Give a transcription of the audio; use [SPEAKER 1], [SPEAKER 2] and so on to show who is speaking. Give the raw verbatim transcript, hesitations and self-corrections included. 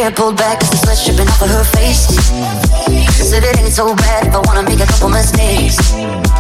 [SPEAKER 1] hair pulled back as the sweat dripping off of her face. Said it ain't so bad if I wanna make a couple mistakes.